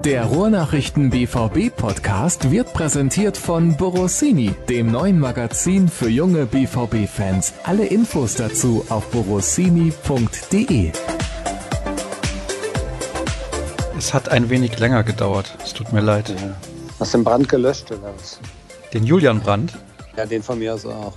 Der Ruhrnachrichten BVB Podcast wird präsentiert von Borossini, dem neuen Magazin für junge BVB-Fans. Alle Infos dazu auf borossini.de. Es hat ein wenig länger gedauert. Es tut mir leid. Ja. Hast du den Brand gelöscht oder was? Den Julian Brandt? Ja, den von mir aus auch.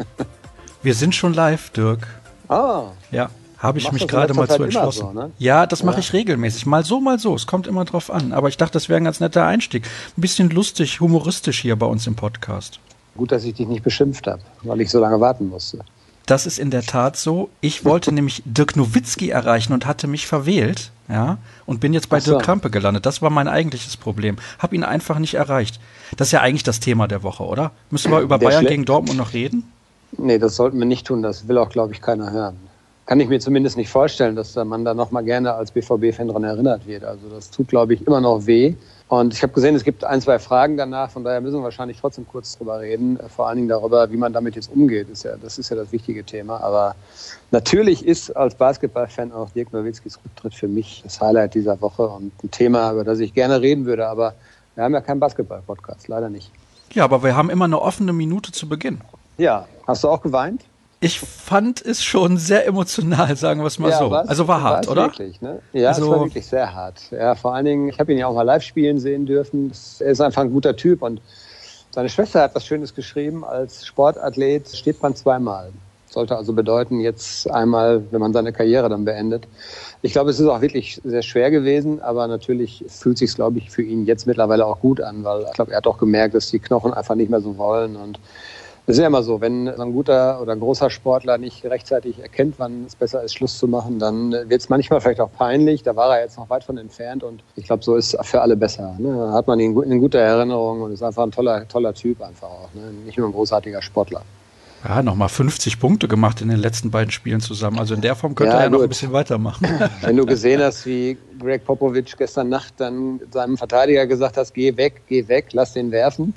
Wir sind schon live, Dirk. Ah. Ja, habe ich mich gerade mal zu entschlossen. So, ne? Ja, das mache ich regelmäßig. Mal so, mal so. Es kommt immer drauf an. Aber ich dachte, das wäre ein ganz netter Einstieg. Ein bisschen lustig, humoristisch hier bei uns im Podcast. Gut, dass ich dich nicht beschimpft habe, weil ich so lange warten musste. Das ist in der Tat so. Ich wollte nämlich Dirk Nowitzki erreichen und hatte mich verwählt, ja, und bin jetzt bei Dirk Krampe gelandet. Das war mein eigentliches Problem. Hab ihn einfach nicht erreicht. Das ist ja eigentlich das Thema der Woche, oder? Müssen wir über Bayern gegen Dortmund noch reden? Nee, das sollten wir nicht tun. Das will auch, glaube ich, keiner hören. Kann ich mir zumindest nicht vorstellen, dass man da noch mal gerne als BVB-Fan dran erinnert wird. Also das tut, glaube ich, immer noch weh. Und ich habe gesehen, es gibt ein, zwei Fragen danach, von daher müssen wir wahrscheinlich trotzdem kurz drüber reden. Vor allen Dingen darüber, wie man damit jetzt umgeht. Das ist ja das wichtige Thema. Aber natürlich ist als Basketballfan auch Dirk Nowitzkis Rücktritt für mich das Highlight dieser Woche und ein Thema, über das ich gerne reden würde. Aber wir haben ja keinen Basketball-Podcast, leider nicht. Ja, aber wir haben immer eine offene Minute zu Beginn. Ja, hast du auch geweint? Ich fand es schon sehr emotional, sagen wir es mal so. Also war hart, oder? Wirklich, ne? Ja, es war wirklich sehr hart. Ja, vor allen Dingen, ich habe ihn ja auch mal live spielen sehen dürfen. Er ist einfach ein guter Typ und seine Schwester hat was Schönes geschrieben. Als Sportathlet steht man zweimal. Sollte also bedeuten, jetzt einmal, wenn man seine Karriere dann beendet. Ich glaube, es ist auch wirklich sehr schwer gewesen, aber natürlich fühlt es sich, glaube ich, für ihn jetzt mittlerweile auch gut an, weil ich glaube, er hat auch gemerkt, dass die Knochen einfach nicht mehr so wollen und das ist ja immer so, wenn so ein guter oder ein großer Sportler nicht rechtzeitig erkennt, wann es besser ist, Schluss zu machen, dann wird es manchmal vielleicht auch peinlich. Da war er jetzt noch weit von entfernt und ich glaube, so ist es für alle besser. Ne? Da hat man ihn in guter Erinnerung und ist einfach ein toller Typ einfach auch. Ne? Nicht nur ein großartiger Sportler. Ja, nochmal 50 Punkte gemacht in den letzten beiden Spielen zusammen. Also in der Form könnte er noch ein bisschen weitermachen. Wenn du gesehen hast, wie Greg Popovich gestern Nacht dann seinem Verteidiger gesagt hat, geh weg, lass den werfen.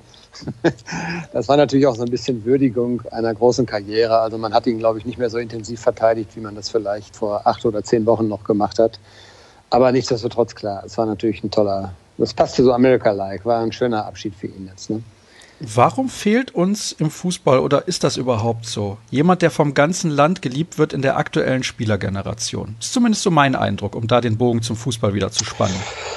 Das war natürlich auch so ein bisschen Würdigung einer großen Karriere. Also man hat ihn, glaube ich, nicht mehr so intensiv verteidigt, wie man das vielleicht vor 8 oder 10 Wochen noch gemacht hat. Aber nichtsdestotrotz, klar, es war natürlich das passte so America-like, war ein schöner Abschied für ihn jetzt, ne? Warum fehlt uns im Fußball, oder ist das überhaupt so, jemand, der vom ganzen Land geliebt wird in der aktuellen Spielergeneration? Das ist zumindest so mein Eindruck, um da den Bogen zum Fußball wieder zu spannen.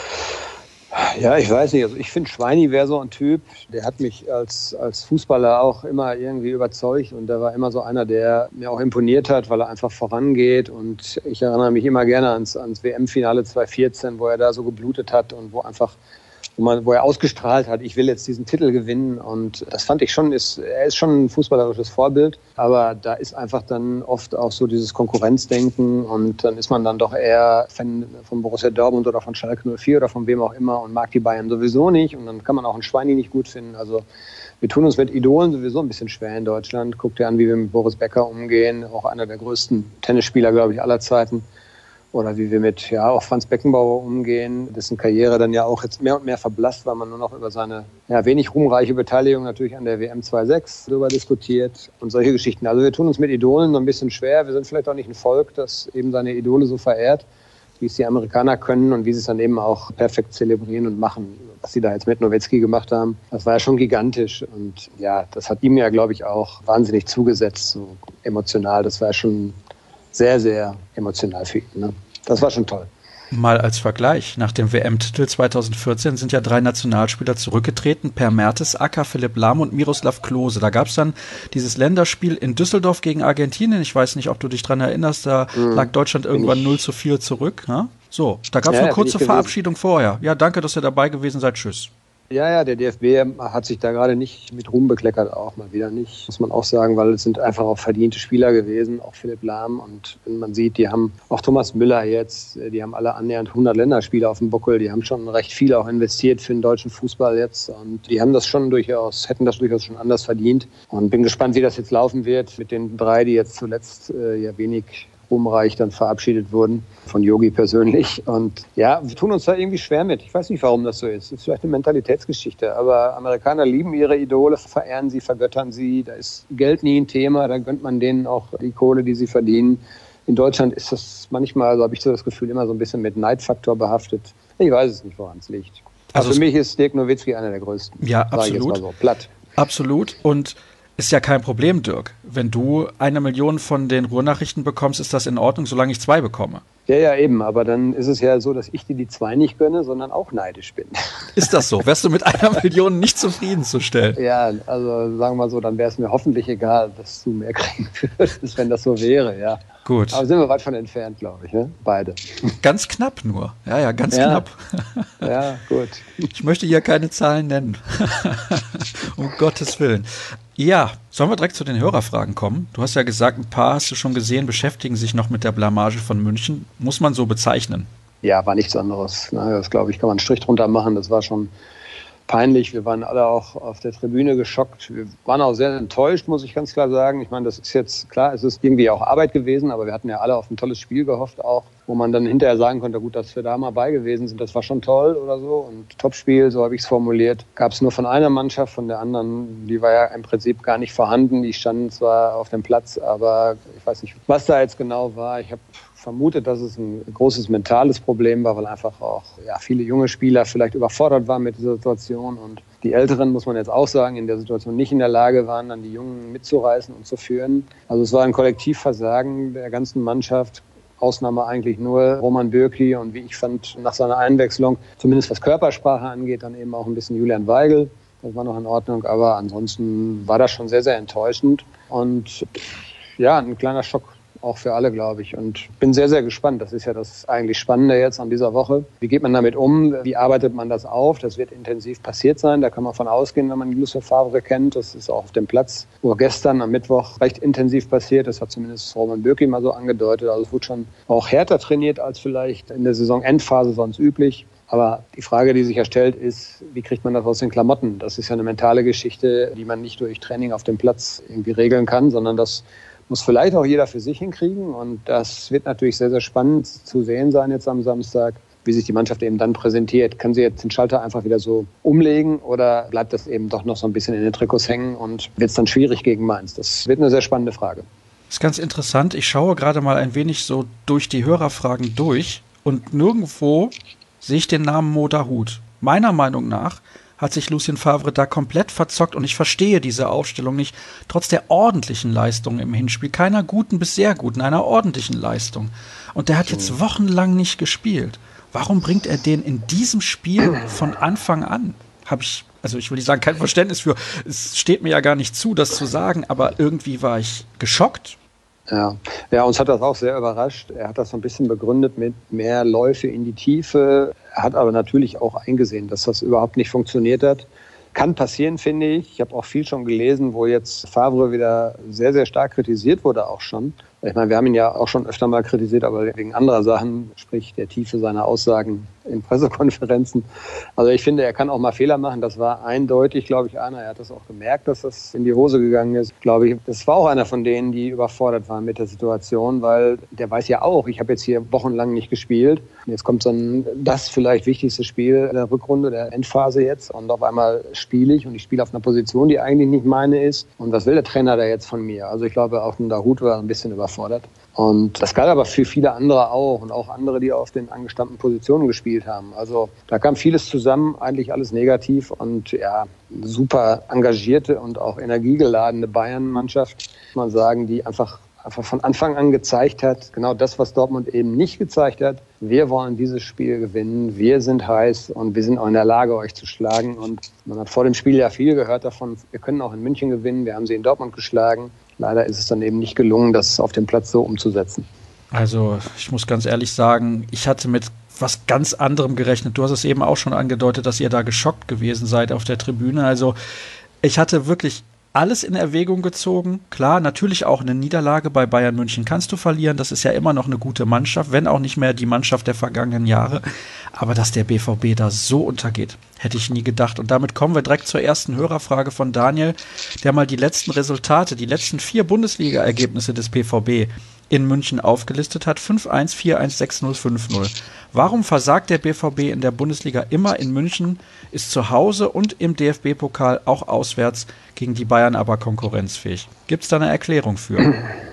Ja, ich weiß nicht. Also ich finde, Schweini wäre so ein Typ, der hat mich als Fußballer auch immer irgendwie überzeugt und der war immer so einer, der mir auch imponiert hat, weil er einfach vorangeht und ich erinnere mich immer gerne ans WM-Finale 2014, wo er da so geblutet hat und wo er ausgestrahlt hat, ich will jetzt diesen Titel gewinnen und das fand ich schon, er ist schon ein fußballerisches Vorbild, aber da ist einfach dann oft auch so dieses Konkurrenzdenken und dann ist man dann doch eher Fan von Borussia Dortmund oder von Schalke 04 oder von wem auch immer und mag die Bayern sowieso nicht und dann kann man auch einen Schweini nicht gut finden, also wir tun uns mit Idolen sowieso ein bisschen schwer in Deutschland, guckt dir an, wie wir mit Boris Becker umgehen, auch einer der größten Tennisspieler, glaube ich, aller Zeiten. Oder wie wir mit auch Franz Beckenbauer umgehen, dessen Karriere dann ja auch jetzt mehr und mehr verblasst, weil man nur noch über seine wenig ruhmreiche Beteiligung natürlich an der WM 2.6 darüber diskutiert und solche Geschichten. Also wir tun uns mit Idolen so ein bisschen schwer. Wir sind vielleicht auch nicht ein Volk, das eben seine Idole so verehrt, wie es die Amerikaner können und wie sie es dann eben auch perfekt zelebrieren und machen. Was sie da jetzt mit Nowitzki gemacht haben, das war ja schon gigantisch. Und ja, das hat ihm ja, glaube ich, auch wahnsinnig zugesetzt, so emotional. Das war ja schon sehr, sehr emotional für ihn. Ne? Das war schon toll. Mal als Vergleich, nach dem WM-Titel 2014 sind ja 3 Nationalspieler zurückgetreten, Per Mertesacker, Philipp Lahm und Miroslav Klose. Da gab es dann dieses Länderspiel in Düsseldorf gegen Argentinien. Ich weiß nicht, ob du dich dran erinnerst, da lag Deutschland irgendwann 0-4 zurück. Ja? So, da gab es eine kurze Verabschiedung vorher. Ja, danke, dass ihr dabei gewesen seid. Tschüss. Ja, der DFB hat sich da gerade nicht mit Ruhm bekleckert, auch mal wieder nicht, muss man auch sagen, weil es sind einfach auch verdiente Spieler gewesen, auch Philipp Lahm und wenn man sieht, die haben auch Thomas Müller jetzt, die haben alle annähernd 100 Länderspiele auf dem Buckel, die haben schon recht viel auch investiert für den deutschen Fußball jetzt und die haben das schon hätten das durchaus schon anders verdient und bin gespannt, wie das jetzt laufen wird mit den 3, die jetzt zuletzt wenig ruhmreich dann verabschiedet wurden, von Yogi persönlich. Und ja, wir tun uns da irgendwie schwer mit. Ich weiß nicht, warum das so ist. Das ist vielleicht eine Mentalitätsgeschichte. Aber Amerikaner lieben ihre Idole, verehren sie, vergöttern sie. Da ist Geld nie ein Thema. Da gönnt man denen auch die Kohle, die sie verdienen. In Deutschland ist das manchmal, so habe ich so das Gefühl, immer so ein bisschen mit Neidfaktor behaftet. Ich weiß es nicht, woran es liegt. Also für mich ist Dirk Nowitzki einer der größten. Ja, absolut. Sag ich jetzt mal so platt. Absolut. Und ist ja kein Problem, Dirk. Wenn du 1 Million von den Ruhrnachrichten bekommst, ist das in Ordnung, solange ich 2 bekomme. Ja, eben. Aber dann ist es ja so, dass ich dir die 2 nicht gönne, sondern auch neidisch bin. Ist das so? Wärst du mit 1 Million nicht zufriedenzustellen? Ja, also sagen wir mal so, dann wäre es mir hoffentlich egal, dass du mehr kriegen würdest, wenn das so wäre, ja. Gut. Aber sind wir weit von entfernt, glaube ich, ne? Beide. Ganz knapp nur. Ja, ganz knapp. Ja, gut. Ich möchte hier keine Zahlen nennen. Um Gottes Willen. Ja, sollen wir direkt zu den Hörerfragen kommen? Du hast ja gesagt, ein paar hast du schon gesehen, beschäftigen sich noch mit der Blamage von München. Muss man so bezeichnen? Ja, war nichts anderes. Das, glaube ich, kann man einen Strich drunter machen. Das war schon peinlich. Wir waren alle auch auf der Tribüne geschockt. Wir waren auch sehr enttäuscht, muss ich ganz klar sagen. Ich meine, das ist jetzt klar, es ist irgendwie auch Arbeit gewesen, aber wir hatten ja alle auf ein tolles Spiel gehofft auch, wo man dann hinterher sagen konnte, gut, dass wir da mal bei gewesen sind, das war schon toll oder so. Und Topspiel, so habe ich es formuliert, gab es nur von einer Mannschaft, von der anderen, die war ja im Prinzip gar nicht vorhanden. Die standen zwar auf dem Platz, aber ich weiß nicht, was da jetzt genau war. Ich habe vermutet, dass es ein großes mentales Problem war, weil einfach auch viele junge Spieler vielleicht überfordert waren mit dieser Situation und die Älteren, muss man jetzt auch sagen, in der Situation nicht in der Lage waren, dann die Jungen mitzureißen und zu führen. Also es war ein Kollektivversagen der ganzen Mannschaft. Ausnahme eigentlich nur Roman Bürki und wie ich fand, nach seiner Einwechslung, zumindest was Körpersprache angeht, dann eben auch ein bisschen Julian Weigl. Das war noch in Ordnung, aber ansonsten war das schon sehr, sehr enttäuschend und ja, ein kleiner Schock auch für alle, glaube ich. Und bin sehr, sehr gespannt. Das ist ja das eigentlich Spannende jetzt an dieser Woche. Wie geht man damit um? Wie arbeitet man das auf? Das wird intensiv passiert sein. Da kann man von ausgehen, wenn man Lucien Favre kennt. Das ist auch auf dem Platz, wo gestern am Mittwoch recht intensiv passiert. Das hat zumindest Roman Bürki mal so angedeutet. Also es wurde schon auch härter trainiert als vielleicht in der Saisonendphase sonst üblich. Aber die Frage, die sich ja stellt, ist, wie kriegt man das aus den Klamotten? Das ist ja eine mentale Geschichte, die man nicht durch Training auf dem Platz irgendwie regeln kann, sondern das muss vielleicht auch jeder für sich hinkriegen. Und das wird natürlich sehr, sehr spannend zu sehen sein jetzt am Samstag, wie sich die Mannschaft eben dann präsentiert. Kann sie jetzt den Schalter einfach wieder so umlegen oder bleibt das eben doch noch so ein bisschen in den Trikots hängen und wird es dann schwierig gegen Mainz? Das wird eine sehr spannende Frage. Das ist ganz interessant. Ich schaue gerade mal ein wenig so durch die Hörerfragen durch und nirgendwo sehe ich den Namen Mo Dahoud. Meiner Meinung nach hat sich Lucien Favre da komplett verzockt und ich verstehe diese Aufstellung nicht, trotz der ordentlichen Leistung im Hinspiel, keiner guten bis sehr guten, einer ordentlichen Leistung. Und der hat jetzt wochenlang nicht gespielt. Warum bringt er den in diesem Spiel von Anfang an? Ich will nicht sagen, kein Verständnis für, es steht mir ja gar nicht zu, das zu sagen, aber irgendwie war ich geschockt. Ja, uns hat das auch sehr überrascht. Er hat das so ein bisschen begründet mit mehr Läufe in die Tiefe. Er hat aber natürlich auch eingesehen, dass das überhaupt nicht funktioniert hat. Kann passieren, finde ich. Ich habe auch viel schon gelesen, wo jetzt Favre wieder sehr, sehr stark kritisiert wurde auch schon. Ich meine, wir haben ihn ja auch schon öfter mal kritisiert, aber wegen anderer Sachen, sprich der Tiefe seiner Aussagen in Pressekonferenzen. Also ich finde, er kann auch mal Fehler machen. Das war eindeutig, glaube ich, einer. Er hat das auch gemerkt, dass das in die Hose gegangen ist. Glaube ich, das war auch einer von denen, die überfordert waren mit der Situation, weil der weiß ja auch, ich habe jetzt hier wochenlang nicht gespielt. Jetzt kommt das vielleicht wichtigste Spiel der Rückrunde, der Endphase jetzt. Und auf einmal spiele ich und ich spiele auf einer Position, die eigentlich nicht meine ist. Und was will der Trainer da jetzt von mir? Also ich glaube, auch ein Dahoud war ein bisschen überfordert. Und das galt aber für viele andere auch und auch andere, die auf den angestammten Positionen gespielt haben. Also da kam vieles zusammen, eigentlich alles negativ und ja, super engagierte und auch energiegeladene Bayern-Mannschaft, muss man sagen, die einfach von Anfang an gezeigt hat, genau das, was Dortmund eben nicht gezeigt hat. Wir wollen dieses Spiel gewinnen, wir sind heiß und wir sind auch in der Lage, euch zu schlagen. Und man hat vor dem Spiel ja viel gehört davon, wir können auch in München gewinnen, wir haben sie in Dortmund geschlagen. Leider ist es dann eben nicht gelungen, das auf dem Platz so umzusetzen. Also ich muss ganz ehrlich sagen, ich hatte mit was ganz anderem gerechnet. Du hast es eben auch schon angedeutet, dass ihr da geschockt gewesen seid auf der Tribüne. Also ich hatte wirklich alles in Erwägung gezogen. Klar, natürlich auch eine Niederlage bei Bayern München kannst du verlieren. Das ist ja immer noch eine gute Mannschaft, wenn auch nicht mehr die Mannschaft der vergangenen Jahre. Aber dass der BVB da so untergeht, hätte ich nie gedacht. Und damit kommen wir direkt zur ersten Hörerfrage von Daniel, der mal die letzten Resultate, die letzten 4 Bundesliga-Ergebnisse des BVB in München aufgelistet hat. 5-1, 4-1, 6-0, 5-0. Warum versagt der BVB in der Bundesliga immer in München, ist zu Hause und im DFB-Pokal auch auswärts gegen die Bayern aber konkurrenzfähig? Gibt es da eine Erklärung für?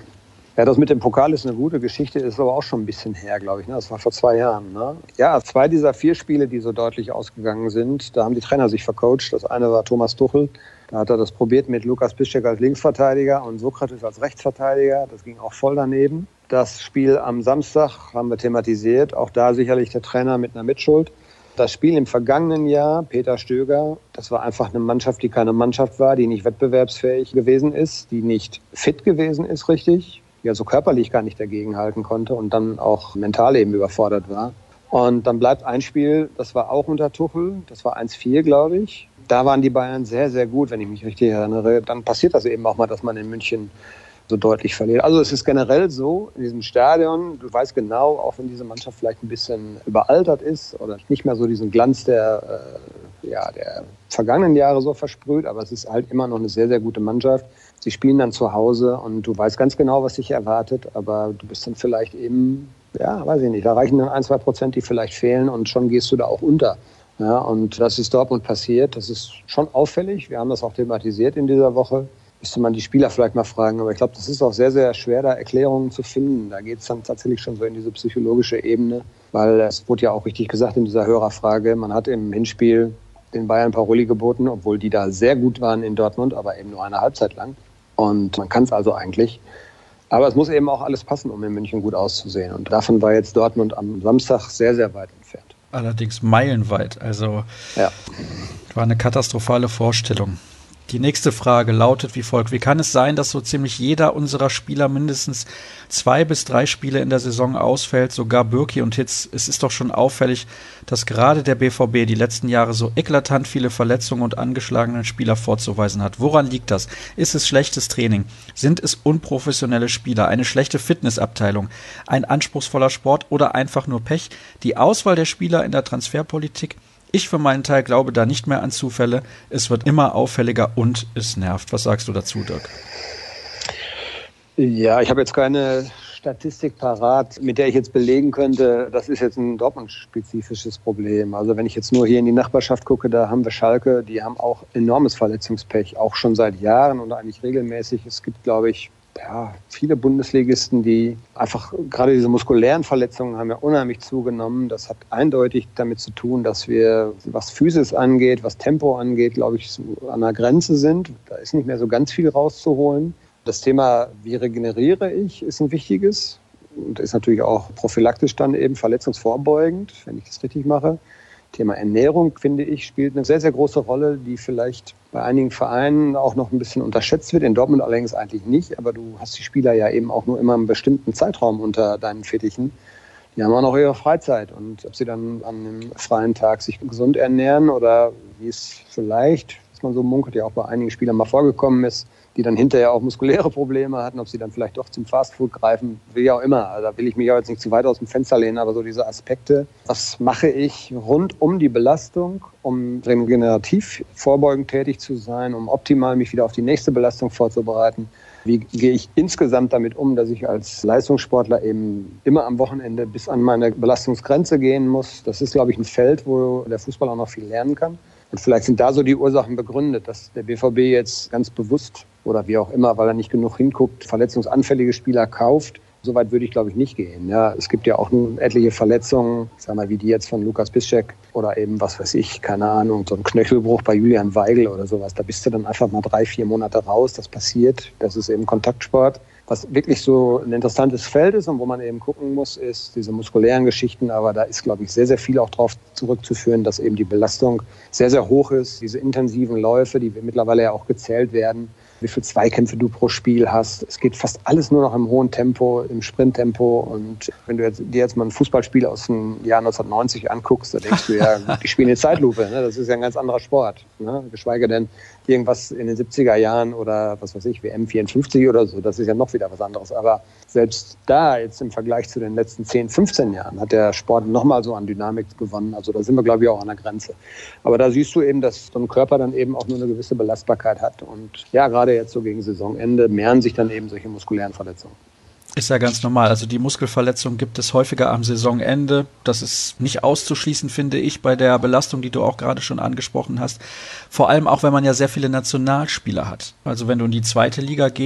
Ja, das mit dem Pokal ist eine gute Geschichte, ist aber auch schon ein bisschen her, glaube ich. Ne? Das war vor 2 Jahren. Ne? Ja, 2 dieser 4 Spiele, die so deutlich ausgegangen sind, da haben die Trainer sich vercoacht. Das eine war Thomas Tuchel. Da hat er das probiert mit Lukas Piszczek als Linksverteidiger und Sokrates als Rechtsverteidiger. Das ging auch voll daneben. Das Spiel am Samstag haben wir thematisiert. Auch da sicherlich der Trainer mit einer Mitschuld. Das Spiel im vergangenen Jahr, Peter Stöger, das war einfach eine Mannschaft, die keine Mannschaft war, die nicht wettbewerbsfähig gewesen ist, die nicht fit gewesen ist, richtig. Die also körperlich gar nicht dagegenhalten konnte und dann auch mental eben überfordert war. Und dann bleibt ein Spiel, das war auch unter Tuchel, das war 1-4, glaube ich. Da waren die Bayern sehr, sehr gut, wenn ich mich richtig erinnere. Dann passiert das eben auch mal, dass man in München so deutlich verliert. Also es ist generell so, in diesem Stadion, du weißt genau, auch wenn diese Mannschaft vielleicht ein bisschen überaltert ist oder nicht mehr so diesen Glanz der vergangenen Jahre so versprüht, aber es ist halt immer noch eine sehr, sehr gute Mannschaft. Sie spielen dann zu Hause und du weißt ganz genau, was dich erwartet, aber du bist dann vielleicht eben, ja, weiß ich nicht, da reichen dann 1-2%, die vielleicht fehlen und schon gehst du da auch unter. Ja, und das ist Dortmund passiert, das ist schon auffällig, wir haben das auch thematisiert in dieser Woche. Müsste man die Spieler vielleicht mal fragen, aber ich glaube, das ist auch sehr, sehr schwer, da Erklärungen zu finden. Da geht es dann tatsächlich schon so in diese psychologische Ebene, weil es wurde ja auch richtig gesagt in dieser Hörerfrage, man hat im Hinspiel den Bayern Paroli geboten, obwohl die da sehr gut waren in Dortmund, aber eben nur eine Halbzeit lang. Und man kann es also eigentlich. Aber es muss eben auch alles passen, um in München gut auszusehen. Und davon war jetzt Dortmund am Samstag sehr, sehr weit entfernt. Allerdings meilenweit. Also war eine katastrophale Vorstellung. Die nächste Frage lautet wie folgt: Wie kann es sein, dass so ziemlich jeder unserer Spieler mindestens 2 bis 3 Spiele in der Saison ausfällt, sogar Bürki und Hitz? Es ist doch schon auffällig, dass gerade der BVB die letzten Jahre so eklatant viele Verletzungen und angeschlagenen Spieler vorzuweisen hat. Woran liegt das? Ist es schlechtes Training? Sind es unprofessionelle Spieler? Eine schlechte Fitnessabteilung? Ein anspruchsvoller Sport oder einfach nur Pech? Die Auswahl der Spieler in der Transferpolitik? Ich für meinen Teil glaube da nicht mehr an Zufälle. Es wird immer auffälliger und es nervt. Was sagst du dazu, Dirk? Ja, ich habe jetzt keine Statistik parat, mit der ich jetzt belegen könnte, das ist jetzt ein Dortmund-spezifisches Problem. Also wenn ich jetzt nur hier in die Nachbarschaft gucke, da haben wir Schalke, die haben auch enormes Verletzungspech, auch schon seit Jahren und eigentlich regelmäßig. Es gibt, glaube ich, viele Bundesligisten, die einfach, gerade diese muskulären Verletzungen haben ja unheimlich zugenommen. Das hat eindeutig damit zu tun, dass wir, was Physis angeht, was Tempo angeht, glaube ich, so an der Grenze sind. Da ist nicht mehr so ganz viel rauszuholen. Das Thema, wie regeneriere ich, ist ein wichtiges und ist natürlich auch prophylaktisch dann eben verletzungsvorbeugend, wenn ich das richtig mache. Thema Ernährung, finde ich, spielt eine sehr, sehr große Rolle, die vielleicht bei einigen Vereinen auch noch ein bisschen unterschätzt wird. In Dortmund allerdings eigentlich nicht, aber du hast die Spieler ja eben auch nur immer einen bestimmten Zeitraum unter deinen Fittichen. Die haben auch noch ihre Freizeit und ob sie dann an einem freien Tag sich gesund ernähren oder wie es vielleicht, was man so munkelt, ja auch bei einigen Spielern mal vorgekommen ist, die dann hinterher auch muskuläre Probleme hatten, ob sie dann vielleicht doch zum Fastfood greifen, wie auch immer. Also da will ich mich auch jetzt nicht zu weit aus dem Fenster lehnen, aber so diese Aspekte, was mache ich rund um die Belastung, um regenerativ vorbeugend tätig zu sein, um optimal mich wieder auf die nächste Belastung vorzubereiten. Wie gehe ich insgesamt damit um, dass ich als Leistungssportler eben immer am Wochenende bis an meine Belastungsgrenze gehen muss? Das ist, glaube ich, ein Feld, wo der Fußball auch noch viel lernen kann. Und vielleicht sind da so die Ursachen begründet, dass der BVB jetzt ganz bewusst oder wie auch immer, weil er nicht genug hinguckt, verletzungsanfällige Spieler kauft. So weit würde ich, glaube ich, nicht gehen. Ja, es gibt ja auch nun etliche Verletzungen, sag mal, wie die jetzt von Lukas Piszczek oder eben, was weiß ich, keine Ahnung, so ein Knöchelbruch bei Julian Weigl oder sowas. Da bist du dann einfach mal 3-4 Monate raus. Das passiert. Das ist eben Kontaktsport. Was wirklich so ein interessantes Feld ist und wo man eben gucken muss, ist diese muskulären Geschichten. Aber da ist, glaube ich, sehr, sehr viel auch darauf zurückzuführen, dass eben die Belastung sehr, sehr hoch ist. Diese intensiven Läufe, die mittlerweile ja auch gezählt werden, wie viele Zweikämpfe du pro Spiel hast. Es geht fast alles nur noch im hohen Tempo, im Sprinttempo. Und wenn du dir jetzt mal ein Fußballspiel aus dem Jahr 1990 anguckst, da denkst du ja, die spielen in Zeitlupe. Ne? Das ist ja ein ganz anderer Sport. Ne? Geschweige denn irgendwas in den 70er Jahren oder was weiß ich, WM 54 oder so. Das ist ja noch wieder was anderes. Aber selbst da jetzt im Vergleich zu den letzten 10, 15 Jahren hat der Sport nochmal so an Dynamik gewonnen. Also da sind wir, glaube ich, auch an der Grenze. Aber da siehst du eben, dass so ein Körper dann eben auch nur eine gewisse Belastbarkeit hat. Und ja, gerade jetzt so gegen Saisonende mehren sich dann eben solche muskulären Verletzungen. Ist ja ganz normal. Also die Muskelverletzung gibt es häufiger am Saisonende. Das ist nicht auszuschließen, finde ich, bei der Belastung, die du auch gerade schon angesprochen hast. Vor allem auch, wenn man ja sehr viele Nationalspieler hat. Also wenn du in die zweite Liga gehst,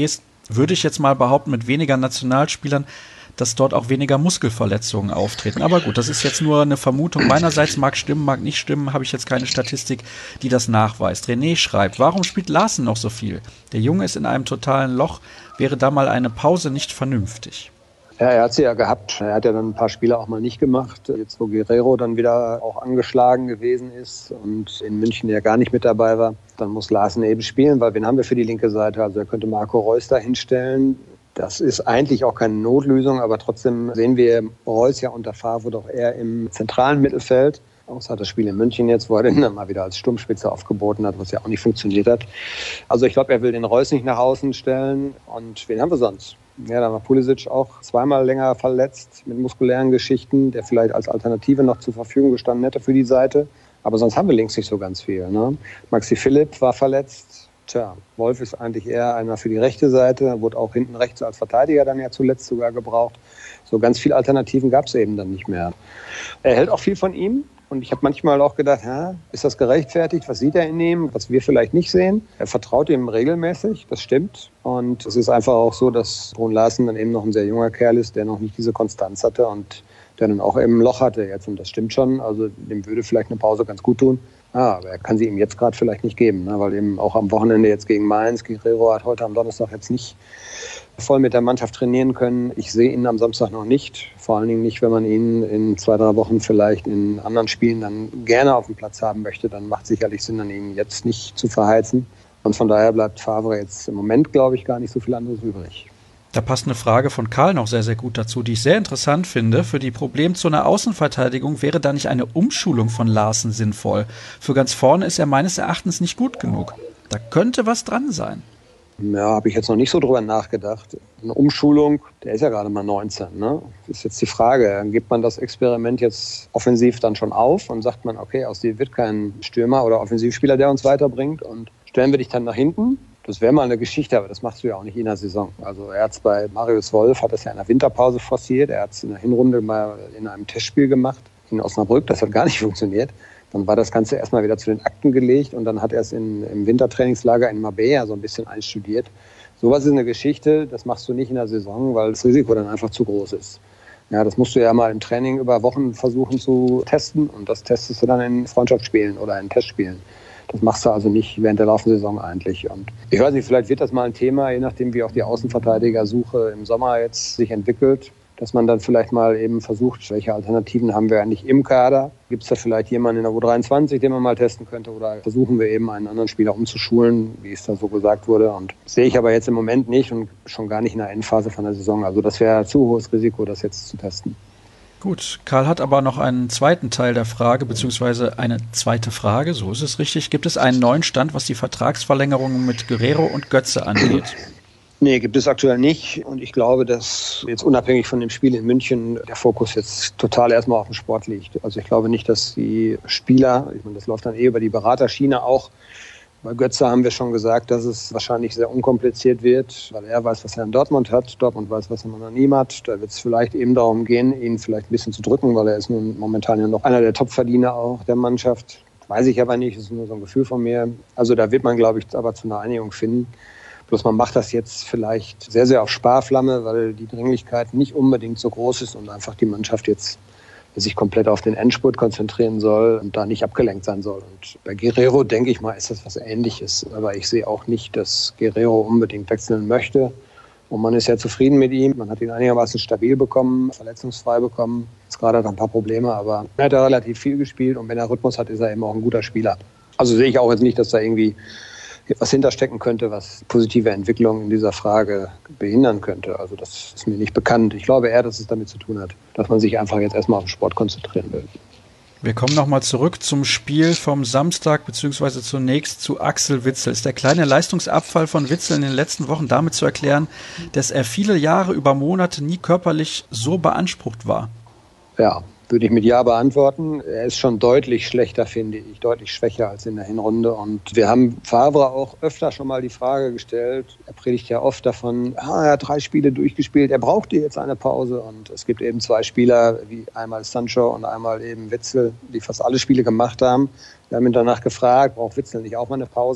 würde ich jetzt mal behaupten, mit weniger Nationalspielern, dass dort auch weniger Muskelverletzungen auftreten. Aber gut, das ist jetzt nur eine Vermutung meinerseits, mag stimmen, mag nicht stimmen, habe ich jetzt keine Statistik, die das nachweist. René schreibt, warum spielt Larsen noch so viel? Der Junge ist in einem totalen Loch, wäre da mal eine Pause nicht vernünftig? Ja, er hat sie ja gehabt. Er hat ja dann ein paar Spiele auch mal nicht gemacht. Jetzt, wo Guerrero dann wieder auch angeschlagen gewesen ist und in München ja gar nicht mit dabei war, dann muss Larsen eben spielen, weil wen haben wir für die linke Seite? Also er könnte Marco Reus da hinstellen. Das ist eigentlich auch keine Notlösung, aber trotzdem sehen wir Reus ja unter Favre doch eher im zentralen Mittelfeld. Außer das Spiel in München jetzt, wo er den dann mal wieder als Sturmspitze aufgeboten hat, was ja auch nicht funktioniert hat. Also ich glaube, er will den Reus nicht nach außen stellen. Und wen haben wir sonst? Ja, da war Pulisic auch zweimal länger verletzt mit muskulären Geschichten, der vielleicht als Alternative noch zur Verfügung gestanden hätte für die Seite. Aber sonst haben wir links nicht so ganz viel. Ne? Maxi Philipp war verletzt. Tja, Wolf ist eigentlich eher einer für die rechte Seite, wurde auch hinten rechts als Verteidiger dann ja zuletzt sogar gebraucht. So ganz viele Alternativen gab es eben dann nicht mehr. Er hält auch viel von ihm und ich habe manchmal auch gedacht, ist das gerechtfertigt? Was sieht er in ihm, was wir vielleicht nicht sehen? Er vertraut ihm regelmäßig, das stimmt. Und es ist einfach auch so, dass Brun Larsen dann eben noch ein sehr junger Kerl ist, der noch nicht diese Konstanz hatte und der dann auch eben ein Loch hatte jetzt. Und das stimmt schon, also dem würde vielleicht eine Pause ganz gut tun. Aber er kann sie ihm jetzt gerade vielleicht nicht geben, ne? Weil eben auch am Wochenende jetzt gegen Mainz, Guerrero hat heute am Donnerstag jetzt nicht voll mit der Mannschaft trainieren können. Ich sehe ihn am Samstag noch nicht, vor allen Dingen nicht, wenn man ihn in 2-3 Wochen vielleicht in anderen Spielen dann gerne auf dem Platz haben möchte, dann macht sicherlich Sinn, an ihn jetzt nicht zu verheizen. Und von daher bleibt Favre jetzt im Moment, glaube ich, gar nicht so viel anderes übrig. Da passt eine Frage von Karl noch sehr, sehr gut dazu, die ich sehr interessant finde. Für die Problemzone Außenverteidigung wäre da nicht eine Umschulung von Larsen sinnvoll? Für ganz vorne ist er meines Erachtens nicht gut genug. Da könnte was dran sein. Ja, habe ich jetzt noch nicht so drüber nachgedacht. Eine Umschulung, der ist ja gerade mal 19. Ne? Das ist jetzt die Frage, gibt man das Experiment jetzt offensiv dann schon auf und sagt man, okay, aus dir wird kein Stürmer oder Offensivspieler, der uns weiterbringt und stellen wir dich dann nach hinten? Das wäre mal eine Geschichte, aber das machst du ja auch nicht in der Saison. Also er hat es bei Marius Wolf, hat das ja in der Winterpause forciert. Er hat es in der Hinrunde mal in einem Testspiel gemacht in Osnabrück. Das hat gar nicht funktioniert. Dann war das Ganze erstmal wieder zu den Akten gelegt und dann hat er es im Wintertrainingslager in Marbella so ein bisschen einstudiert. Sowas ist eine Geschichte, das machst du nicht in der Saison, weil das Risiko dann einfach zu groß ist. Ja, das musst du ja mal im Training über Wochen versuchen zu testen und das testest du dann in Freundschaftsspielen oder in Testspielen. Das machst du also nicht während der laufenden Saison eigentlich. Und ich weiß nicht, vielleicht wird das mal ein Thema, je nachdem wie auch die Außenverteidigersuche im Sommer jetzt sich entwickelt, dass man dann vielleicht mal eben versucht, welche Alternativen haben wir eigentlich im Kader? Gibt es da vielleicht jemanden in der U23, den man mal testen könnte? Oder versuchen wir eben einen anderen Spieler umzuschulen, wie es da so gesagt wurde? Und das sehe ich aber jetzt im Moment nicht und schon gar nicht in der Endphase von der Saison. Also das wäre zu hohes Risiko, das jetzt zu testen. Gut, Karl hat aber noch einen zweiten Teil der Frage, beziehungsweise eine zweite Frage, so ist es richtig. Gibt es einen neuen Stand, was die Vertragsverlängerungen mit Guerrero und Götze angeht? Nee, gibt es aktuell nicht. Und ich glaube, dass jetzt unabhängig von dem Spiel in München der Fokus jetzt total erstmal auf dem Sport liegt. Also ich glaube nicht, dass die Spieler, ich meine, das läuft dann über die Beraterschiene auch. Bei Götze haben wir schon gesagt, dass es wahrscheinlich sehr unkompliziert wird, weil er weiß, was er in Dortmund hat. Dortmund weiß, was er noch nie hat. Da wird es vielleicht eben darum gehen, ihn vielleicht ein bisschen zu drücken, weil er ist nun momentan ja noch einer der Topverdiener auch der Mannschaft. Weiß ich aber nicht, das ist nur so ein Gefühl von mir. Also da wird man, glaube ich, aber zu einer Einigung finden. Bloß man macht das jetzt vielleicht sehr, sehr auf Sparflamme, weil die Dringlichkeit nicht unbedingt so groß ist und einfach die Mannschaft jetzt sich komplett auf den Endspurt konzentrieren soll und da nicht abgelenkt sein soll. Und bei Guerrero, denke ich mal, ist das was Ähnliches. Aber ich sehe auch nicht, dass Guerrero unbedingt wechseln möchte. Und man ist ja zufrieden mit ihm. Man hat ihn einigermaßen stabil bekommen, verletzungsfrei bekommen. Jetzt gerade hat er ein paar Probleme, aber er hat ja relativ viel gespielt. Und wenn er Rhythmus hat, ist er eben auch ein guter Spieler. Also sehe ich auch jetzt nicht, dass da irgendwie was hinterstecken könnte, was positive Entwicklung in dieser Frage behindern könnte. Also das ist mir nicht bekannt. Ich glaube eher, dass es damit zu tun hat, dass man sich einfach jetzt erstmal auf den Sport konzentrieren will. Wir kommen nochmal zurück zum Spiel vom Samstag, beziehungsweise zunächst zu Axel Witsel. Ist der kleine Leistungsabfall von Witsel in den letzten Wochen damit zu erklären, dass er viele Jahre über Monate nie körperlich so beansprucht war? Ja, würde ich mit Ja beantworten. Er ist schon deutlich schlechter, finde ich, deutlich schwächer als in der Hinrunde. Und wir haben Favre auch öfter schon mal die Frage gestellt. Er predigt ja oft davon, er hat 3 Spiele durchgespielt, er brauchte jetzt eine Pause. Und es gibt eben 2 Spieler, wie einmal Sancho und einmal eben Witsel, die fast alle Spiele gemacht haben. Wir haben ihn danach gefragt, braucht Witsel nicht auch mal eine Pause?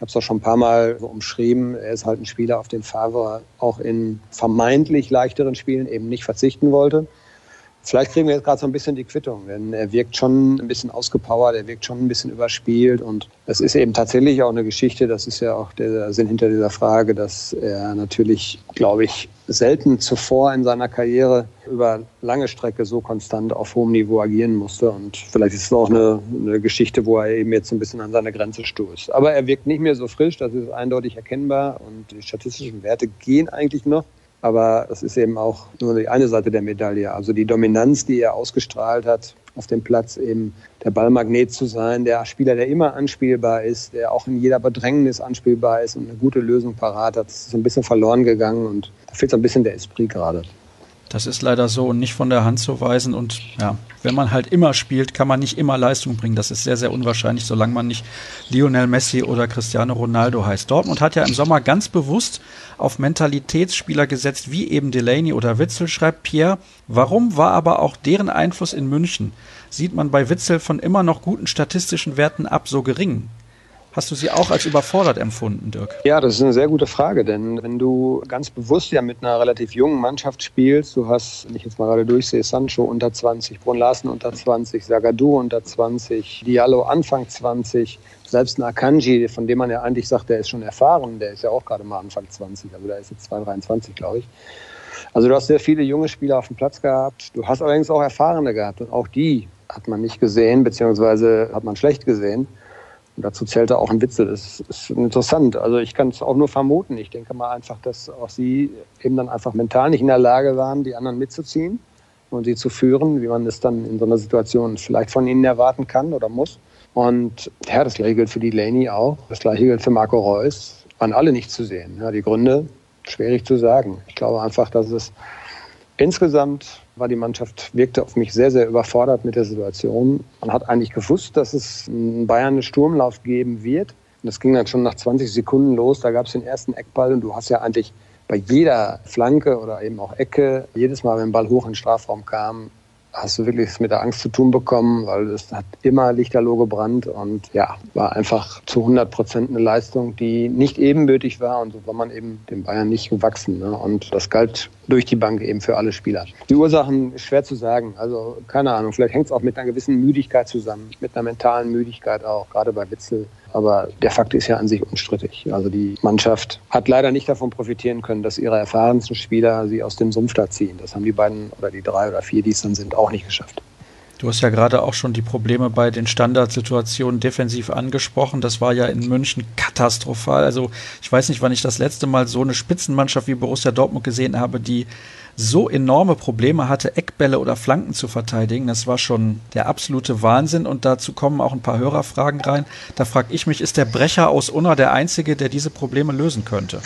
habe es auch schon ein paar Mal so umschrieben. Er ist halt ein Spieler, auf den Favre auch in vermeintlich leichteren Spielen eben nicht verzichten wollte. Vielleicht kriegen wir jetzt gerade so ein bisschen die Quittung, denn er wirkt schon ein bisschen ausgepowert, er wirkt schon ein bisschen überspielt und es ist eben tatsächlich auch eine Geschichte, das ist ja auch der Sinn hinter dieser Frage, dass er natürlich, glaube ich, selten zuvor in seiner Karriere über lange Strecke so konstant auf hohem Niveau agieren musste und vielleicht ist es auch eine Geschichte, wo er eben jetzt ein bisschen an seine Grenze stoßt. Aber er wirkt nicht mehr so frisch, das ist eindeutig erkennbar und die statistischen Werte gehen eigentlich noch. Aber das ist eben auch nur die eine Seite der Medaille. Also die Dominanz, die er ausgestrahlt hat auf dem Platz, eben der Ballmagnet zu sein, der Spieler, der immer anspielbar ist, der auch in jeder Bedrängnis anspielbar ist und eine gute Lösung parat hat. Das ist so ein bisschen verloren gegangen und da fehlt so ein bisschen der Esprit gerade. Das ist leider so und nicht von der Hand zu weisen. Und ja, wenn man halt immer spielt, kann man nicht immer Leistung bringen. Das ist sehr, sehr unwahrscheinlich, solange man nicht Lionel Messi oder Cristiano Ronaldo heißt. Dortmund hat ja im Sommer ganz bewusst auf Mentalitätsspieler gesetzt, wie eben Delaney oder Witsel, schreibt Pierre. Warum war aber auch deren Einfluss in München, sieht man bei Witsel von immer noch guten statistischen Werten ab, so gering? Hast du sie auch als überfordert empfunden, Dirk? Ja, das ist eine sehr gute Frage, denn wenn du ganz bewusst ja mit einer relativ jungen Mannschaft spielst, du hast, wenn ich jetzt mal gerade durchsehe, Sancho unter 20, Brun Larsen unter 20, Zagadou unter 20, Diallo Anfang 20, selbst ein Akanji, von dem man ja eigentlich sagt, der ist schon erfahren, der ist ja auch gerade mal Anfang 20, also der ist jetzt 2,23, glaube ich. Also du hast sehr viele junge Spieler auf dem Platz gehabt, du hast allerdings auch Erfahrene gehabt und auch die hat man nicht gesehen, beziehungsweise hat man schlecht gesehen. Und dazu zählte auch ein Witsel. Das ist interessant. Also ich kann es auch nur vermuten. Ich denke mal einfach, dass auch sie eben dann einfach mental nicht in der Lage waren, die anderen mitzuziehen und sie zu führen, wie man es dann in so einer Situation vielleicht von ihnen erwarten kann oder muss. Und ja, das Gleiche gilt für Delaney auch. Das Gleiche gilt für Marco Reus. Waren alle nicht zu sehen. Ja, die Gründe, schwierig zu sagen. Ich glaube einfach, dass es insgesamt war die Mannschaft, wirkte auf mich sehr, sehr überfordert mit der Situation. Man hat eigentlich gewusst, dass es in Bayern einen Sturmlauf geben wird. Und das ging dann schon nach 20 Sekunden los. Da gab es den ersten Eckball und du hast ja eigentlich bei jeder Flanke oder eben auch Ecke, jedes Mal, wenn ein Ball hoch in den Strafraum kam, hast du wirklich mit der Angst zu tun bekommen, weil es hat immer lichterloh gebrannt und ja, war einfach zu 100% eine Leistung, die nicht ebenbürtig war und so war man eben den Bayern nicht gewachsen. Ne? Und das galt durch die Bank eben für alle Spieler. Die Ursachen ist schwer zu sagen, also keine Ahnung, vielleicht hängt es auch mit einer gewissen Müdigkeit zusammen, mit einer mentalen Müdigkeit auch, gerade bei Witsel. Aber der Fakt ist ja an sich unstrittig. Also die Mannschaft hat leider nicht davon profitieren können, dass ihre erfahrensten Spieler sie aus dem Sumpf da ziehen. Das haben die beiden oder die 3 oder 4, die es dann sind, auch nicht geschafft. Du hast ja gerade auch schon die Probleme bei den Standardsituationen defensiv angesprochen. Das war ja in München katastrophal. Also ich weiß nicht, wann ich das letzte Mal so eine Spitzenmannschaft wie Borussia Dortmund gesehen habe, die so enorme Probleme hatte, Eckbälle oder Flanken zu verteidigen. Das war schon der absolute Wahnsinn. Und dazu kommen auch ein paar Hörerfragen rein. Da frage ich mich, ist der Brecher aus Unna der Einzige, der diese Probleme lösen könnte?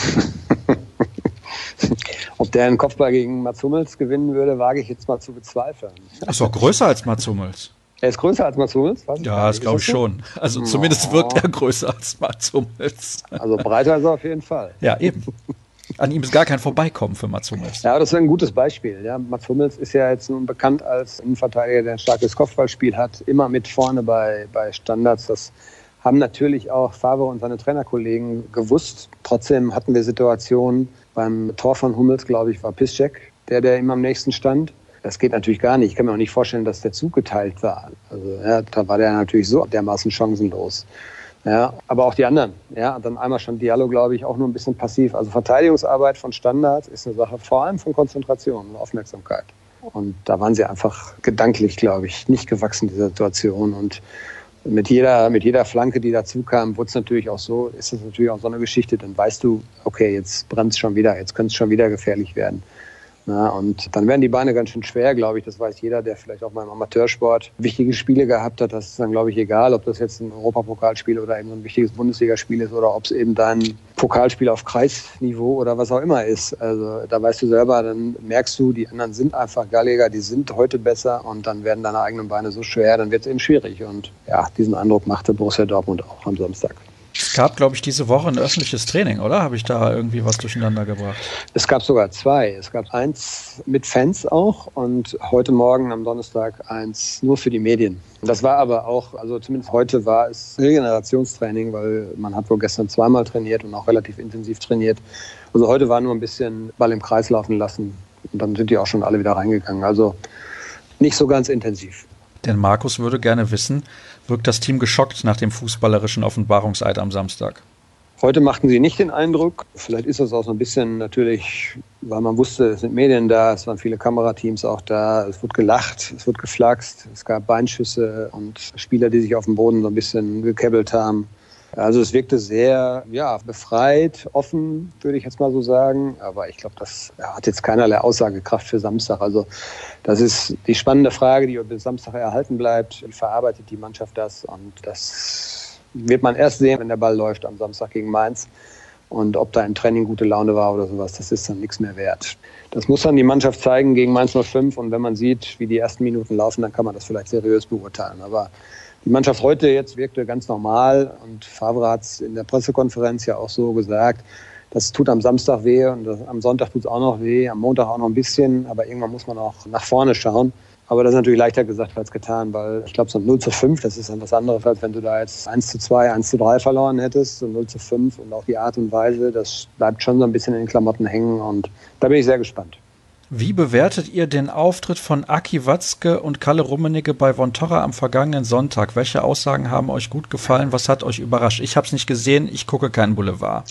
Ob der einen Kopfball gegen Mats Hummels gewinnen würde, wage ich jetzt mal zu bezweifeln. Ist doch größer als Mats Hummels. Er ist größer als Mats Hummels? Ja, das glaube ich schon. Also zumindest wirkt er größer als Mats Hummels. Also breiter ist er auf jeden Fall. Ja, eben. An ihm ist gar kein Vorbeikommen für Mats Hummels. Ja, das ist ein gutes Beispiel. Ja, Mats Hummels ist ja jetzt nun bekannt als Innenverteidiger, der ein starkes Kopfballspiel hat, immer mit vorne bei Standards. Das haben natürlich auch Favre und seine Trainerkollegen gewusst. Trotzdem hatten wir Situationen, beim Tor von Hummels, glaube ich, war Piszczek, der ihm am nächsten stand. Das geht natürlich gar nicht. Ich kann mir auch nicht vorstellen, dass der Zug geteilt war. Also ja, da war der natürlich so dermaßen chancenlos. Ja, aber auch die anderen. Ja, dann einmal schon Diallo, glaube ich, auch nur ein bisschen passiv. Also Verteidigungsarbeit von Standards ist eine Sache vor allem von Konzentration und Aufmerksamkeit. Und da waren sie einfach gedanklich, glaube ich, nicht gewachsen, dieser Situation. Und mit jeder Flanke, die dazu kam, wurde es natürlich auch so, ist es natürlich auch so eine Geschichte. Dann weißt du, okay, jetzt brennt es schon wieder, jetzt könnte es schon wieder gefährlich werden. Na, und dann werden die Beine ganz schön schwer, glaube ich. Das weiß jeder, der vielleicht auch mal im Amateursport wichtige Spiele gehabt hat. Das ist dann, glaube ich, egal, ob das jetzt ein Europapokalspiel oder eben so ein wichtiges Bundesligaspiel ist oder ob es eben dein Pokalspiel auf Kreisniveau oder was auch immer ist. Also da weißt du selber, dann merkst du, die anderen sind einfach galliger, die sind heute besser und dann werden deine eigenen Beine so schwer, dann wird es eben schwierig. Und ja, diesen Eindruck machte Borussia Dortmund auch am Samstag. gab, glaube ich, diese Woche ein öffentliches Training, oder? Habe ich da irgendwie was durcheinander gebracht? Es gab sogar 2. Es gab eins mit Fans auch und heute Morgen am Donnerstag eins nur für die Medien. Das war aber auch, also zumindest heute war es Regenerationstraining, weil man hat wohl gestern 2-mal trainiert und auch relativ intensiv trainiert. Also heute war nur ein bisschen Ball im Kreis laufen lassen und dann sind die auch schon alle wieder reingegangen. Also nicht so ganz intensiv. Denn Markus würde gerne wissen, wirkt das Team geschockt nach dem fußballerischen Offenbarungseid am Samstag? Heute machten sie nicht den Eindruck. Vielleicht ist das auch so ein bisschen natürlich, weil man wusste, es sind Medien da, es waren viele Kamerateams auch da, es wurde gelacht, es wurde geflaxt, es gab Beinschüsse und Spieler, die sich auf dem Boden so ein bisschen gekebbelt haben. Also es wirkte sehr befreit, offen, würde ich jetzt mal so sagen. Aber ich glaube, das hat jetzt keinerlei Aussagekraft für Samstag. Also das ist die spannende Frage, die bis Samstag erhalten bleibt. Wie verarbeitet die Mannschaft das? Und das wird man erst sehen, wenn der Ball läuft am Samstag gegen Mainz. Und ob da im Training gute Laune war oder sowas, das ist dann nichts mehr wert. Das muss dann die Mannschaft zeigen gegen Mainz 05. Und wenn man sieht, wie die ersten Minuten laufen, dann kann man das vielleicht seriös beurteilen. Aber die Mannschaft heute jetzt wirkte ganz normal und Favre hat es in der Pressekonferenz ja auch so gesagt, das tut am Samstag weh und am Sonntag tut es auch noch weh, am Montag auch noch ein bisschen, aber irgendwann muss man auch nach vorne schauen. Aber das ist natürlich leichter gesagt als getan, weil ich glaube, so ein 0:5, das ist dann was anderes, als wenn du da jetzt 1:2, 1:3 verloren hättest, so 0:5 und auch die Art und Weise, das bleibt schon so ein bisschen in den Klamotten hängen und da bin ich sehr gespannt. Wie bewertet ihr den Auftritt von Aki Watzke und Kalle Rummenigge bei Vontorra am vergangenen Sonntag? Welche Aussagen haben euch gut gefallen? Was hat euch überrascht? Ich habe es nicht gesehen, ich gucke keinen Boulevard.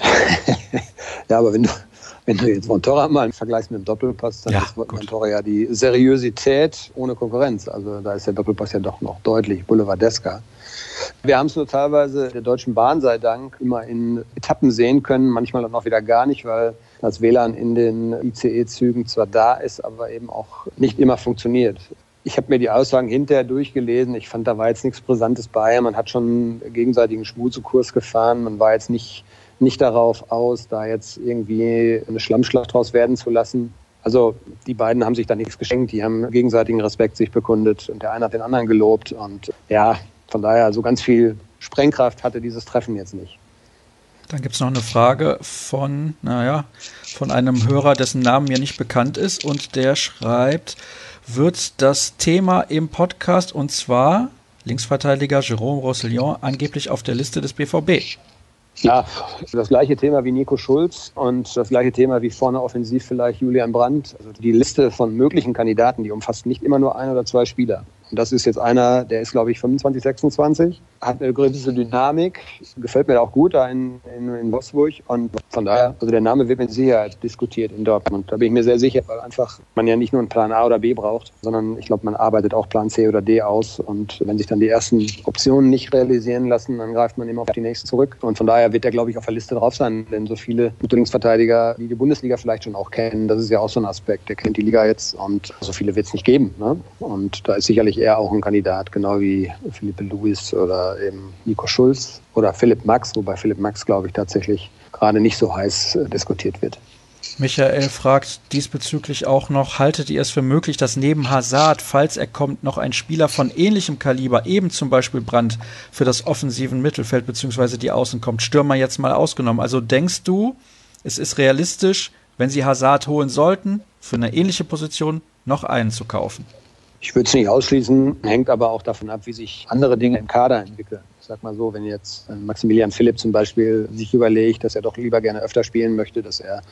Ja, aber wenn du jetzt Vontorra mal vergleichst mit dem Doppelpass, dann ist Vontorra ja die Seriosität ohne Konkurrenz. Also da ist der Doppelpass ja doch noch deutlich boulevardesker. Wir haben es nur teilweise der Deutschen Bahn sei Dank immer in Etappen sehen können, manchmal dann auch wieder gar nicht, weil das WLAN in den ICE-Zügen zwar da ist, aber eben auch nicht immer funktioniert. Ich habe mir die Aussagen hinterher durchgelesen. Ich fand, da war jetzt nichts Brisantes bei. Man hat schon einen gegenseitigen Schmusekurs gefahren. Man war jetzt nicht darauf aus, da jetzt irgendwie eine Schlammschlacht draus werden zu lassen. Also die beiden haben sich da nichts geschenkt. Die haben gegenseitigen Respekt sich bekundet und der eine hat den anderen gelobt. Und ja, von daher, so ganz viel Sprengkraft hatte dieses Treffen jetzt nicht. Dann gibt es noch eine Frage von einem Hörer, dessen Namen mir nicht bekannt ist und der schreibt, wird das Thema im Podcast und zwar Linksverteidiger Jérôme Roussillon angeblich auf der Liste des BVB? Ja, das gleiche Thema wie Nico Schulz und das gleiche Thema wie vorne offensiv vielleicht Julian Brandt. Also die Liste von möglichen Kandidaten, die umfasst nicht immer nur 1 oder 2 Spieler. Und das ist jetzt einer, der ist, glaube ich, 25, 26, hat eine gewisse Dynamik, gefällt mir auch gut da in Wolfsburg. Und von daher, also der Name wird mit Sicherheit diskutiert in Dortmund. Da bin ich mir sehr sicher, weil einfach man ja nicht nur einen Plan A oder B braucht, sondern ich glaube, man arbeitet auch Plan C oder D aus. Und wenn sich dann die ersten Optionen nicht realisieren lassen, dann greift man immer auf die nächsten zurück. Und von daher wird er, glaube ich, auf der Liste drauf sein, denn so viele gute Linksverteidiger, die die Bundesliga vielleicht schon auch kennen, das ist ja auch so ein Aspekt. Der kennt die Liga jetzt und so viele wird es nicht geben. Ne? Und da ist sicherlich er auch ein Kandidat, genau wie Philippe Luis oder eben Nico Schulz oder Philipp Max, wobei Philipp Max, glaube ich, tatsächlich gerade nicht so heiß diskutiert wird. Michael fragt diesbezüglich auch noch, haltet ihr es für möglich, dass neben Hazard, falls er kommt, noch ein Spieler von ähnlichem Kaliber, eben zum Beispiel Brandt, für das offensiven Mittelfeld bzw. die Außen kommt? Stürmer jetzt mal ausgenommen. Also denkst du, es ist realistisch, wenn sie Hazard holen sollten, für eine ähnliche Position noch einen zu kaufen? Ich würde es nicht ausschließen, hängt aber auch davon ab, wie sich andere Dinge im Kader entwickeln. Ich sag mal so, wenn jetzt Maximilian Philipp zum Beispiel sich überlegt, dass er doch lieber gerne öfter spielen möchte, dass er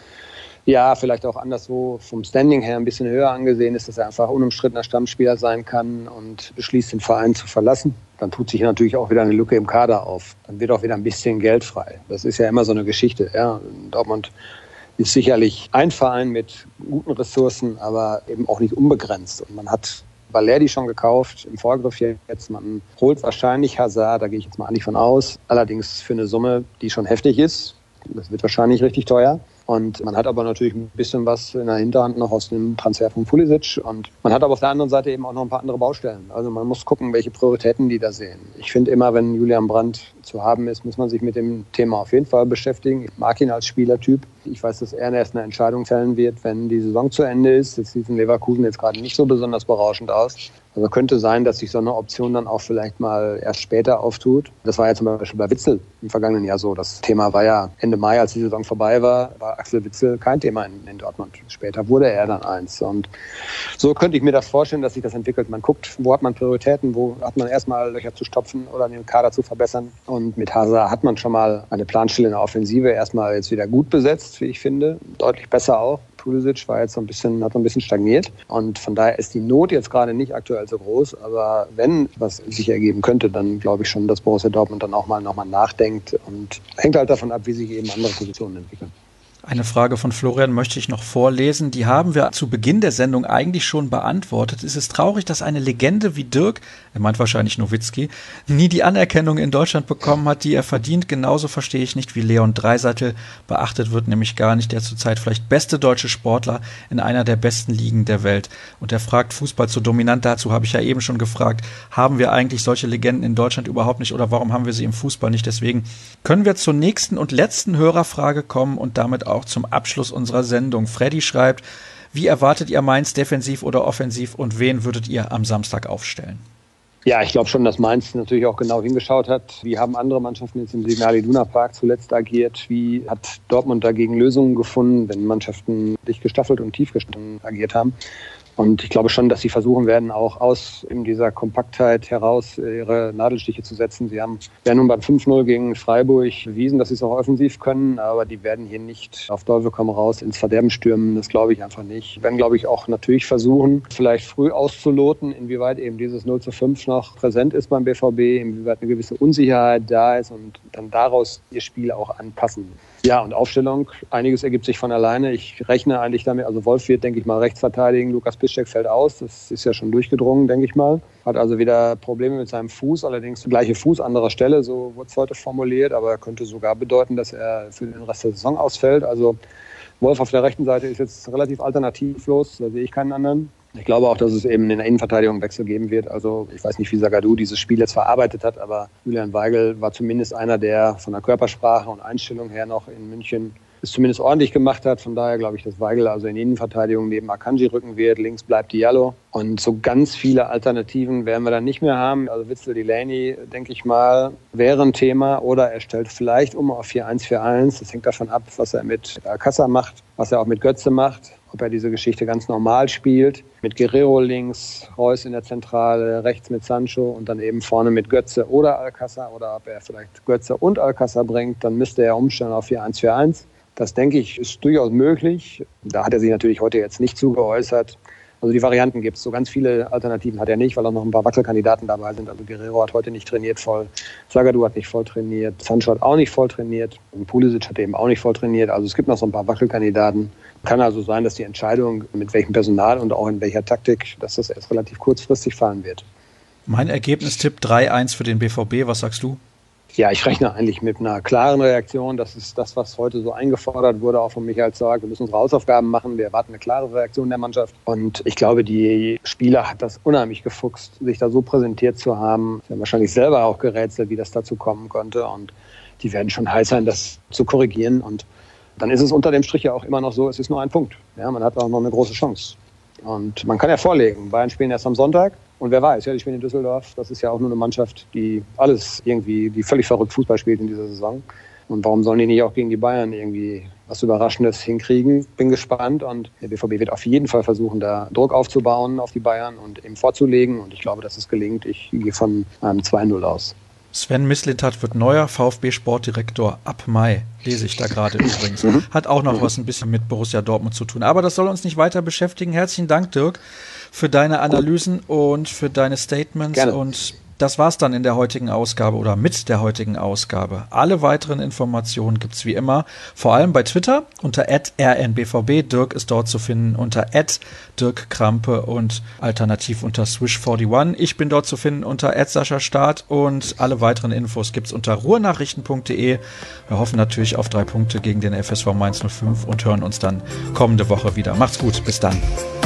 ja vielleicht auch anderswo vom Standing her ein bisschen höher angesehen ist, dass er einfach unumstrittener Stammspieler sein kann und beschließt, den Verein zu verlassen, dann tut sich natürlich auch wieder eine Lücke im Kader auf. Dann wird auch wieder ein bisschen Geld frei. Das ist ja immer so eine Geschichte. Ja. Dortmund ist sicherlich ein Verein mit guten Ressourcen, aber eben auch nicht unbegrenzt. Und man hat Balerdi schon gekauft, im Vorgriff jetzt. Man holt wahrscheinlich Hazard, da gehe ich jetzt mal nicht von aus. Allerdings für eine Summe, die schon heftig ist. Das wird wahrscheinlich richtig teuer. Und man hat aber natürlich ein bisschen was in der Hinterhand noch aus dem Transfer von Pulisic. Und man hat aber auf der anderen Seite eben auch noch ein paar andere Baustellen. Also man muss gucken, welche Prioritäten die da sehen. Ich finde immer, wenn Julian Brandt zu haben ist, muss man sich mit dem Thema auf jeden Fall beschäftigen. Ich mag ihn als Spielertyp. Ich weiß, dass er erst eine Entscheidung fällen wird, wenn die Saison zu Ende ist. Das sieht in Leverkusen jetzt gerade nicht so besonders berauschend aus. Also könnte sein, dass sich so eine Option dann auch vielleicht mal erst später auftut. Das war ja zum Beispiel bei Witsel im vergangenen Jahr so. Das Thema war ja Ende Mai, als die Saison vorbei war Axel Witsel kein Thema in Dortmund. Später wurde er dann eins. Und so könnte ich mir das vorstellen, dass sich das entwickelt. Man guckt, wo hat man Prioritäten, wo hat man erstmal Löcher zu stopfen oder den Kader zu verbessern. Und mit Hazard hat man schon mal eine Planstelle in der Offensive erstmal jetzt wieder gut besetzt, wie ich finde. Deutlich besser auch. Pulisic war jetzt hat so ein bisschen stagniert. Und von daher ist die Not jetzt gerade nicht aktuell so groß. Aber wenn was sich ergeben könnte, dann glaube ich schon, dass Borussia Dortmund dann auch mal nochmal nachdenkt. Und hängt halt davon ab, wie sich eben andere Positionen entwickeln. Eine Frage von Florian möchte ich noch vorlesen. Die haben wir zu Beginn der Sendung eigentlich schon beantwortet. Es ist traurig, dass eine Legende wie Dirk, er meint wahrscheinlich Nowitzki, nie die Anerkennung in Deutschland bekommen hat, die er verdient. Genauso verstehe ich nicht, wie Leon Dreiseitel beachtet wird, nämlich gar nicht, der zurzeit vielleicht beste deutsche Sportler in einer der besten Ligen der Welt. Und er fragt, Fußball zu dominant, dazu habe ich ja eben schon gefragt, haben wir eigentlich solche Legenden in Deutschland überhaupt nicht oder warum haben wir sie im Fußball nicht? Deswegen können wir zur nächsten und letzten Hörerfrage kommen und damit auch zum Abschluss unserer Sendung. Freddy schreibt, wie erwartet ihr Mainz, defensiv oder offensiv und wen würdet ihr am Samstag aufstellen? Ja, ich glaube schon, dass Mainz natürlich auch genau hingeschaut hat. Wie haben andere Mannschaften jetzt im Signal Iduna Park zuletzt agiert? Wie hat Dortmund dagegen Lösungen gefunden, wenn Mannschaften dicht gestaffelt und tief gestaffelt agiert haben? Und ich glaube schon, dass sie versuchen werden, auch aus in dieser Kompaktheit heraus ihre Nadelstiche zu setzen. Sie haben ja nun beim 5-0 gegen Freiburg bewiesen, dass sie es auch offensiv können, aber die werden hier nicht auf Teufel komm raus ins Verderben stürmen. Das glaube ich einfach nicht. Sie werden, glaube ich, auch natürlich versuchen, vielleicht früh auszuloten, inwieweit eben dieses 0:5 noch präsent ist beim BVB, inwieweit eine gewisse Unsicherheit da ist und dann daraus ihr Spiel auch anpassen. Ja, und Aufstellung, einiges ergibt sich von alleine. Ich rechne eigentlich damit, also Wolf wird, denke ich mal, rechts verteidigen. Lukas Piszczek fällt aus, das ist ja schon durchgedrungen, denke ich mal. Hat also wieder Probleme mit seinem Fuß, allerdings gleiche Fuß, anderer Stelle, so wurde es heute formuliert. Aber könnte sogar bedeuten, dass er für den Rest der Saison ausfällt. Also Wolf auf der rechten Seite ist jetzt relativ alternativlos, da sehe ich keinen anderen. Ich glaube auch, dass es eben in der Innenverteidigung Wechsel geben wird. Also ich weiß nicht, wie Zagadou dieses Spiel jetzt verarbeitet hat, aber Julian Weigl war zumindest einer, der von der Körpersprache und Einstellung her noch in München es zumindest ordentlich gemacht hat. Von daher glaube ich, dass Weigl also in die Innenverteidigung neben Akanji rücken wird. Links bleibt Diallo. Und so ganz viele Alternativen werden wir dann nicht mehr haben. Also Witsel Delaney, denke ich mal, wäre ein Thema. Oder er stellt vielleicht um auf 4-1-4-1. Das hängt davon ab, was er mit Alcázar macht, was er auch mit Götze macht. Ob er diese Geschichte ganz normal spielt, mit Guerrero links, Reus in der Zentrale, rechts mit Sancho und dann eben vorne mit Götze oder Alcázar, oder ob er vielleicht Götze und Alcázar bringt, dann müsste er umstellen auf 4-1-4-1. Das, denke ich, ist durchaus möglich. Da hat er sich natürlich heute jetzt nicht zu geäußert. Also die Varianten gibt es. So ganz viele Alternativen hat er nicht, weil auch noch ein paar Wackelkandidaten dabei sind. Also Guerrero hat heute nicht trainiert voll, Zagadou hat nicht voll trainiert, Sancho hat auch nicht voll trainiert und Pulisic hat eben auch nicht voll trainiert. Also es gibt noch so ein paar Wackelkandidaten. Kann also sein, dass die Entscheidung, mit welchem Personal und auch in welcher Taktik, dass das erst relativ kurzfristig fallen wird. Mein Ergebnistipp 3-1 für den BVB. Was sagst du? Ja, ich rechne eigentlich mit einer klaren Reaktion. Das ist das, was heute so eingefordert wurde, auch von Michael Zorc. Wir müssen unsere Hausaufgaben machen. Wir erwarten eine klare Reaktion der Mannschaft. Und ich glaube, die Spieler hat das unheimlich gefuchst, sich da so präsentiert zu haben. Sie haben wahrscheinlich selber auch gerätselt, wie das dazu kommen konnte. Und die werden schon heiß sein, das zu korrigieren. Und dann ist es unter dem Strich ja auch immer noch so, es ist nur ein Punkt. Ja, man hat auch noch eine große Chance. Und man kann ja vorlegen. Bayern spielen erst am Sonntag. Und wer weiß, ja, die spielen in Düsseldorf. Das ist ja auch nur eine Mannschaft, die alles irgendwie, die völlig verrückt Fußball spielt in dieser Saison. Und warum sollen die nicht auch gegen die Bayern irgendwie was Überraschendes hinkriegen? Bin gespannt. Und der BVB wird auf jeden Fall versuchen, da Druck aufzubauen auf die Bayern und eben vorzulegen. Und ich glaube, dass es gelingt. Ich gehe von einem 2-0 aus. Sven Mislintat wird neuer VfB-Sportdirektor ab Mai, lese ich da gerade übrigens. Hat auch noch was ein bisschen mit Borussia Dortmund zu tun. Aber das soll uns nicht weiter beschäftigen. Herzlichen Dank, Dirk, für deine Analysen und für deine Statements. Gerne. Und das war's dann in der heutigen Ausgabe oder mit der heutigen Ausgabe. Alle weiteren Informationen gibt's wie immer, vor allem bei Twitter unter @rnbvb. Dirk ist dort zu finden unter @dirkkrampe und alternativ unter Swish41. Ich bin dort zu finden unter @SaschaStart und alle weiteren Infos gibt's unter ruhrnachrichten.de. Wir hoffen natürlich auf 3 Punkte gegen den FSV Mainz 05 und hören uns dann kommende Woche wieder. Macht's gut, bis dann.